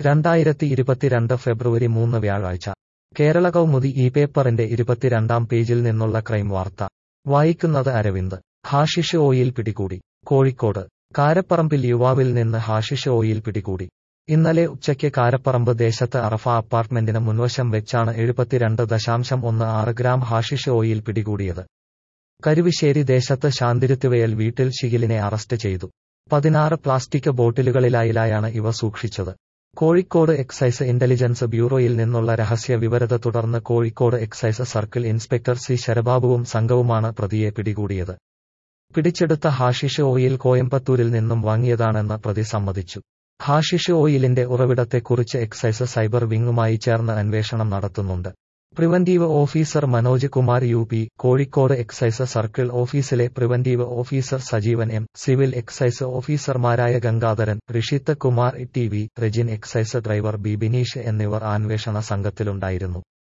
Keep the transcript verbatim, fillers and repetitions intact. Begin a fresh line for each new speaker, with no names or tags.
രണ്ടായിരത്തി ഇരുപത്തിരണ്ട് ഫെബ്രുവരി മൂന്ന് വ്യാഴാഴ്ച കേരള കൗമുദി ഈ പേപ്പറിന്റെ ഇരുപത്തിരണ്ടാം പേജിൽ നിന്നുള്ള ക്രൈം വാർത്ത വായിക്കുന്നത് അരവിന്ദ്. ഹാഷിഷ് ഓയിൽ പിടികൂടി. കോഴിക്കോട് കാരപ്പറമ്പിൽ യുവാവിൽ നിന്ന് ഹാഷിഷ് ഓയിൽ പിടികൂടി. ഇന്നലെ ഉച്ചയ്ക്ക് കാരപ്പറമ്പ് ദേശത്ത് അറഫ അപ്പാർട്ട്മെന്റിന് മുൻവശം വെച്ചാണ് എഴുപത്തിരണ്ട് ദശാംശം ഒന്ന് ആറ് ഗ്രാം ഹാഷിഷ് ഓയിൽ പിടികൂടിയത്. കരുവശ്ശേരി ദേശത്ത് ശാന്തിരുത്തുവയൽ വീട്ടിൽ ഷിഗിലിനെ അറസ്റ്റ് ചെയ്തു. പതിനാറ് പ്ലാസ്റ്റിക് ബോട്ടിലുകളിലായിലായാണ് ഇവ സൂക്ഷിച്ചത്. കോഴിക്കോട് എക്സൈസ് ഇന്റലിജൻസ് ബ്യൂറോയിൽ നിന്നുള്ള രഹസ്യ വിവരത്തെ തുടർന്ന് Kozhikode excise circle inspector C ശരബാബുവും സംഘവുമാണ് പ്രതിയെ പിടികൂടിയത്. പിടിച്ചെടുത്ത ഹാഷിഷ് ഓയിൽ കോയമ്പത്തൂരിൽ നിന്നും വാങ്ങിയതാണെന്ന് പ്രതി സമ്മതിച്ചു. ഹാഷിഷ് ഓയിലിന്റെ ഉറവിടത്തെക്കുറിച്ച് എക്സൈസ് സൈബർ വിങ്ങുമായി ചേർന്ന് അന്വേഷണം നടത്തുന്നുണ്ട്. Preventive officer Manoj Kumar U P, Kozhikode excise circle ഓഫീസിലെ preventive officer Sajeevan M, civil excise ഓഫീസർമാരായ Gangadharan, Rishith Kumar T V, Rejin, excise driver B Bineesh എന്നിവർ അന്വേഷണ സംഘത്തിലുണ്ടായിരുന്നു.